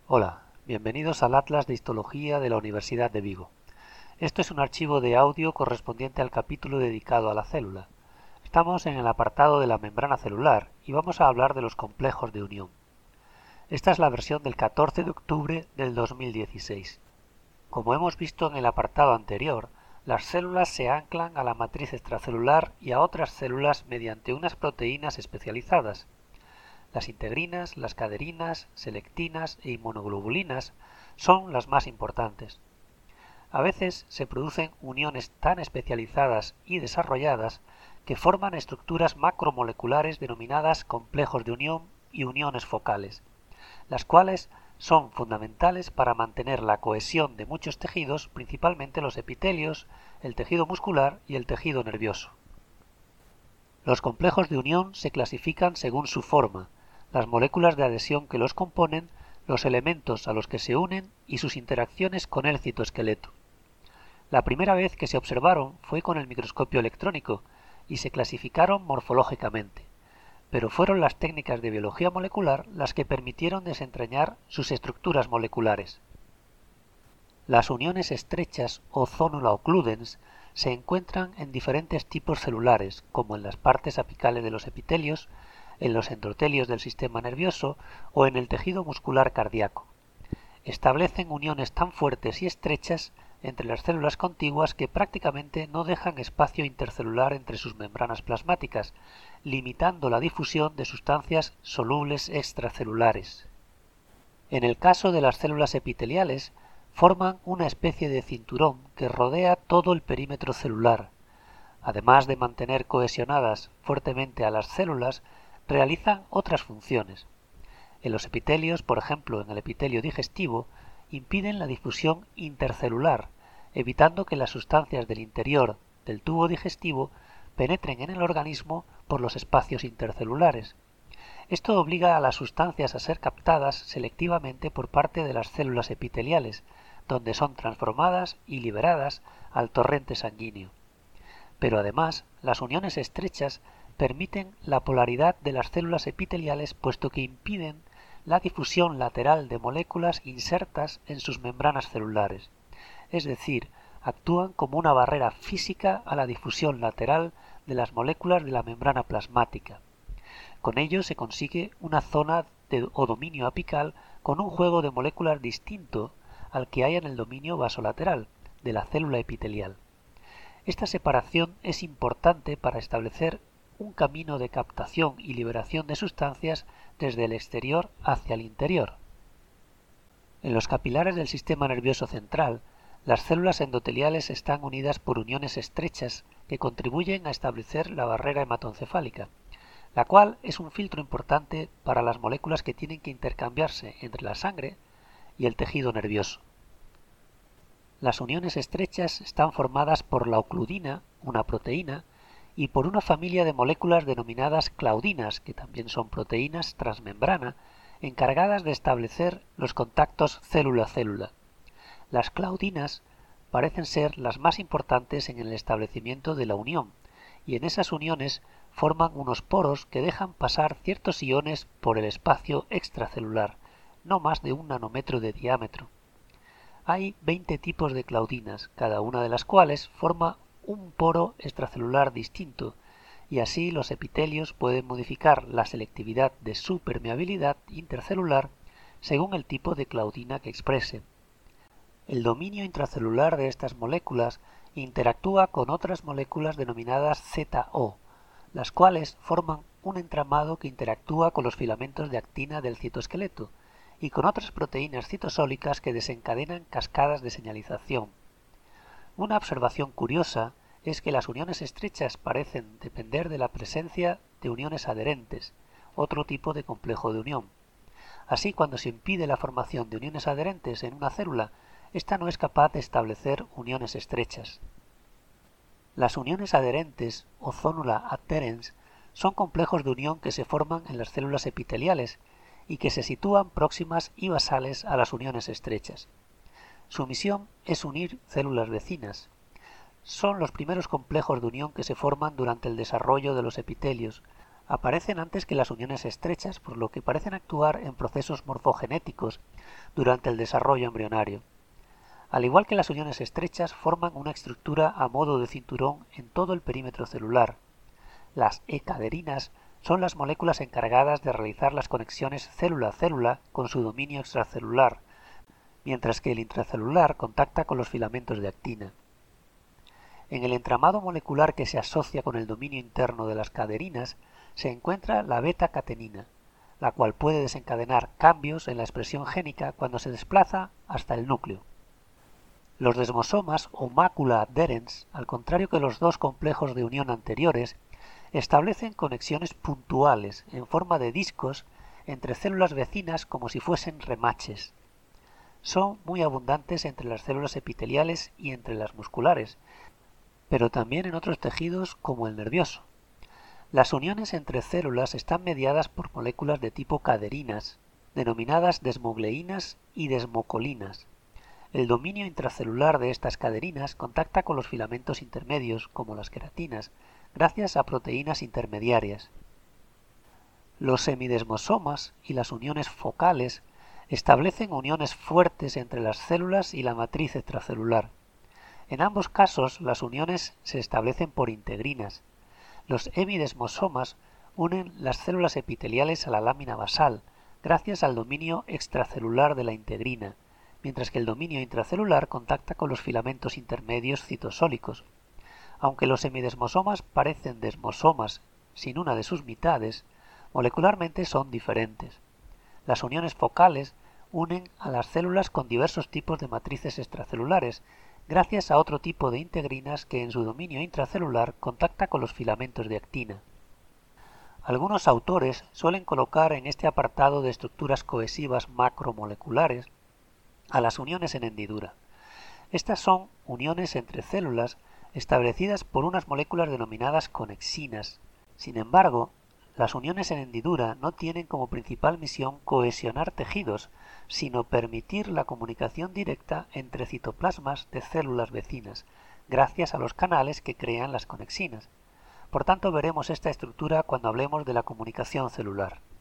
Hola, bienvenidos al Atlas de Histología de la Universidad de Vigo. Esto es un archivo de audio correspondiente al capítulo dedicado a la célula. Estamos en el apartado de la membrana celular y vamos a hablar de los complejos de unión. Esta es la versión del 14 de octubre del 2016. Como hemos visto en el apartado anterior, las células se anclan a la matriz extracelular y a otras células mediante unas proteínas especializadas. Las integrinas, las caderinas, selectinas e inmunoglobulinas son las más importantes. A veces se producen uniones tan especializadas y desarrolladas que forman estructuras macromoleculares denominadas complejos de unión y uniones focales, las cuales son fundamentales para mantener la cohesión de muchos tejidos, principalmente los epitelios, el tejido muscular y el tejido nervioso. Los complejos de unión se clasifican según su forma, las moléculas de adhesión que los componen, los elementos a los que se unen y sus interacciones con el citoesqueleto. La primera vez que se observaron fue con el microscopio electrónico y se clasificaron morfológicamente, pero fueron las técnicas de biología molecular las que permitieron desentrañar sus estructuras moleculares. Las uniones estrechas o zonula occludens se encuentran en diferentes tipos celulares, como en las partes apicales de los epitelios, en los endotelios del sistema nervioso o en el tejido muscular cardíaco. Establecen uniones tan fuertes y estrechas entre las células contiguas que prácticamente no dejan espacio intercelular entre sus membranas plasmáticas, limitando la difusión de sustancias solubles extracelulares. En el caso de las células epiteliales, forman una especie de cinturón que rodea todo el perímetro celular. Además de mantener cohesionadas fuertemente a las células, realizan otras funciones. En los epitelios, por ejemplo en el epitelio digestivo, impiden la difusión intercelular, evitando que las sustancias del interior del tubo digestivo penetren en el organismo por los espacios intercelulares. Esto obliga a las sustancias a ser captadas selectivamente por parte de las células epiteliales, donde son transformadas y liberadas al torrente sanguíneo. Pero además, las uniones estrechas permiten la polaridad de las células epiteliales puesto que impiden la difusión lateral de moléculas insertas en sus membranas celulares, es decir, actúan como una barrera física a la difusión lateral de las moléculas de la membrana plasmática. Con ello se consigue una zona o dominio apical con un juego de moléculas distinto al que hay en el dominio vasolateral de la célula epitelial. Esta separación es importante para establecer un camino de captación y liberación de sustancias desde el exterior hacia el interior. En los capilares del sistema nervioso central, las células endoteliales están unidas por uniones estrechas que contribuyen a establecer la barrera hematoencefálica, la cual es un filtro importante para las moléculas que tienen que intercambiarse entre la sangre y el tejido nervioso. Las uniones estrechas están formadas por la ocludina, una proteína, y por una familia de moléculas denominadas claudinas, que también son proteínas transmembrana, encargadas de establecer los contactos célula-célula. Las claudinas parecen ser las más importantes en el establecimiento de la unión, y en esas uniones forman unos poros que dejan pasar ciertos iones por el espacio extracelular, no más de 1 nanómetro de diámetro. Hay 20 tipos de claudinas, cada una de las cuales forma un poro extracelular distinto, y así los epitelios pueden modificar la selectividad de su permeabilidad intercelular según el tipo de claudina que exprese. El dominio intracelular de estas moléculas interactúa con otras moléculas denominadas ZO, las cuales forman un entramado que interactúa con los filamentos de actina del citoesqueleto y con otras proteínas citosólicas que desencadenan cascadas de señalización. Una observación curiosa es que las uniones estrechas parecen depender de la presencia de uniones adherentes, otro tipo de complejo de unión. Así, cuando se impide la formación de uniones adherentes en una célula, ésta no es capaz de establecer uniones estrechas. Las uniones adherentes o zonula adherens son complejos de unión que se forman en las células epiteliales y que se sitúan próximas y basales a las uniones estrechas. Su misión es unir células vecinas. Son los primeros complejos de unión que se forman durante el desarrollo de los epitelios, aparecen antes que las uniones estrechas, por lo que parecen actuar en procesos morfogenéticos durante el desarrollo embrionario. Al igual que las uniones estrechas, forman una estructura a modo de cinturón en todo el perímetro celular. Las E-caderinas son las moléculas encargadas de realizar las conexiones célula-célula con su dominio extracelular, mientras que el intracelular contacta con los filamentos de actina. En el entramado molecular que se asocia con el dominio interno de las caderinas se encuentra la beta-catenina, la cual puede desencadenar cambios en la expresión génica cuando se desplaza hasta el núcleo. Los desmosomas o macula adherens, al contrario que los dos complejos de unión anteriores, establecen conexiones puntuales en forma de discos entre células vecinas como si fuesen remaches. Son muy abundantes entre las células epiteliales y entre las musculares, pero también en otros tejidos como el nervioso. Las uniones entre células están mediadas por moléculas de tipo caderinas, denominadas desmogleínas y desmocolinas. El dominio intracelular de estas caderinas contacta con los filamentos intermedios, como las queratinas, gracias a proteínas intermediarias. Los semidesmosomas y las uniones focales establecen uniones fuertes entre las células y la matriz extracelular. En ambos casos, las uniones se establecen por integrinas. Los hemidesmosomas unen las células epiteliales a la lámina basal, gracias al dominio extracelular de la integrina, mientras que el dominio intracelular contacta con los filamentos intermedios citosólicos. Aunque los semidesmosomas parecen desmosomas sin una de sus mitades, molecularmente son diferentes. Las uniones focales unen a las células con diversos tipos de matrices extracelulares, gracias a otro tipo de integrinas que en su dominio intracelular contacta con los filamentos de actina. Algunos autores suelen colocar en este apartado de estructuras cohesivas macromoleculares a las uniones en hendidura. Estas son uniones entre células establecidas por unas moléculas denominadas conexinas. Sin embargo, las uniones en hendidura no tienen como principal misión cohesionar tejidos, sino permitir la comunicación directa entre citoplasmas de células vecinas, gracias a los canales que crean las conexinas. Por tanto, veremos esta estructura cuando hablemos de la comunicación celular.